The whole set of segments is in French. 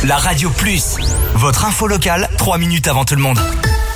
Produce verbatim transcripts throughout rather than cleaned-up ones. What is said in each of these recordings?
La Radio Plus, votre info locale, trois minutes avant tout le monde.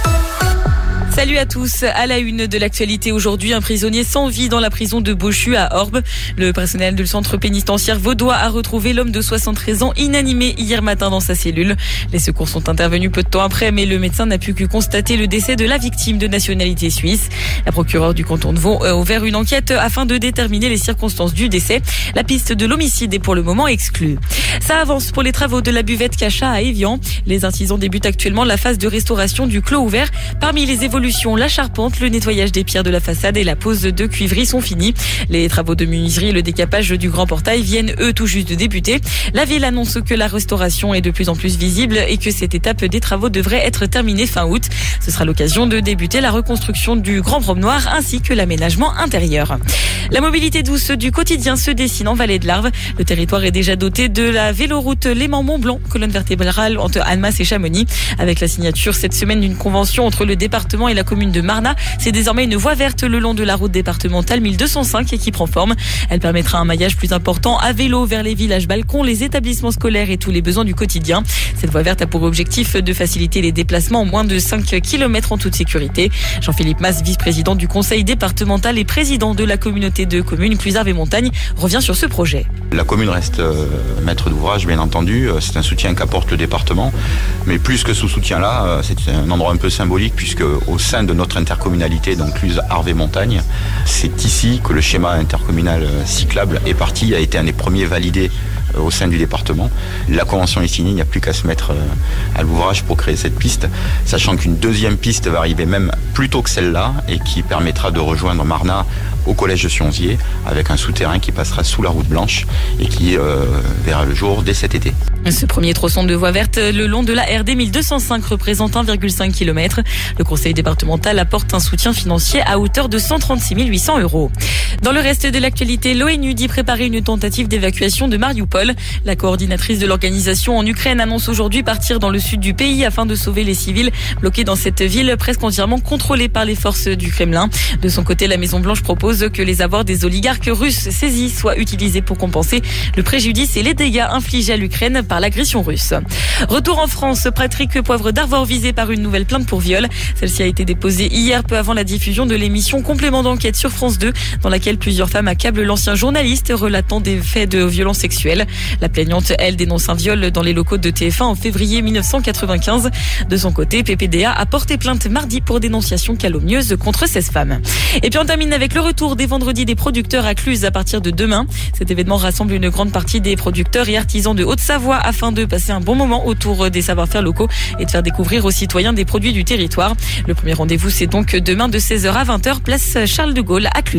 Salut à tous. À la une de l'actualité aujourd'hui, un prisonnier sans vie dans la prison de Beauchu à Orbe. Le personnel du centre pénitentiaire vaudois a retrouvé l'homme de soixante-treize ans inanimé hier matin dans sa cellule. Les secours sont intervenus peu de temps après, mais le médecin n'a pu que constater le décès de la victime de nationalité suisse. La procureure du canton de Vaud a ouvert une enquête afin de déterminer les circonstances du décès. La piste de l'homicide est pour le moment exclue. Ça avance pour les travaux de la buvette Cacha à Évian. Les artisans débutent actuellement la phase de restauration du clos ouvert. Parmi les évolutions, la charpente, le nettoyage des pierres de la façade et la pose de cuivreries sont finis. Les travaux de menuiserie et le décapage du grand portail viennent eux tout juste de débuter. La ville annonce que la restauration est de plus en plus visible et que cette étape des travaux devrait être terminée fin août. Ce sera l'occasion de débuter la reconstruction du grand promenoir ainsi que l'aménagement intérieur. La mobilité douce du quotidien se dessine en vallée de l'Arve. Le territoire est déjà doté de la véloroute Léman-Mont-Blanc, colonne vertébrale entre Annemasse et Chamonix. Avec la signature cette semaine d'une convention entre le département et la commune de Marnat, c'est désormais une voie verte le long de la route départementale mille deux cent cinq qui prend forme. Elle permettra un maillage plus important à vélo vers les villages balcons, les établissements scolaires et tous les besoins du quotidien. Cette voie verte a pour objectif de faciliter les déplacements en moins de cinq kilomètres en toute sécurité. Jean-Philippe Mas, vice-président du conseil départemental et président de la communauté de communes Cluzarves et Montagne, revient sur ce projet. La commune reste euh, maître d'ouvrage, bien entendu. C'est un soutien qu'apporte le département. Mais plus que ce soutien-là, euh, c'est un endroit un peu symbolique puisque au sein de notre intercommunalité, donc Cluzarves et Montagne, c'est ici que le schéma intercommunal cyclable est parti, a été un des premiers validés euh, au sein du département. La convention est signée, il n'y a plus qu'à se mettre euh, à l'ouvrage pour créer cette piste, sachant qu'une deuxième piste va arriver même plus tôt que celle-là et qui permettra de rejoindre Marnat au collège de Sionzier avec un souterrain qui passera sous la route blanche et qui euh, verra le jour dès cet été. Ce premier tronçon de voie verte le long de la R D mille deux cent cinq représente un virgule cinq kilomètres. Le conseil départemental apporte un soutien financier à hauteur de cent trente-six mille huit cents euros. Dans le reste de l'actualité, l'ONU dit préparer une tentative d'évacuation de Mariupol. La coordinatrice de l'organisation en Ukraine annonce aujourd'hui partir dans le sud du pays afin de sauver les civils bloqués dans cette ville presque entièrement contrôlée par les forces du Kremlin. De son côté, la Maison-Blanche propose que les avoirs des oligarques russes saisis soient utilisés pour compenser le préjudice et les dégâts infligés à l'Ukraine par l'agression russe. Retour en France, Patrick Poivre d'Arvor visé par une nouvelle plainte pour viol. Celle-ci a été déposée hier peu avant la diffusion de l'émission Complément d'enquête sur France deux, dans laquelle plusieurs femmes accablent l'ancien journaliste relatant des faits de violence sexuelle. La plaignante, elle, dénonce un viol dans les locaux de T F un en février mille neuf cent quatre-vingt-quinze. De son côté, P P D A a porté plainte mardi pour dénonciation calomnieuse contre seize femmes. Et puis on termine avec le retour des vendredis des producteurs à Cluse à partir de demain. Cet événement rassemble une grande partie des producteurs et artisans de Haute-Savoie afin de passer un bon moment autour des savoir-faire locaux et de faire découvrir aux citoyens des produits du territoire. Le premier rendez-vous, c'est donc demain de seize heures à vingt heures, place Charles de Gaulle à Cluse.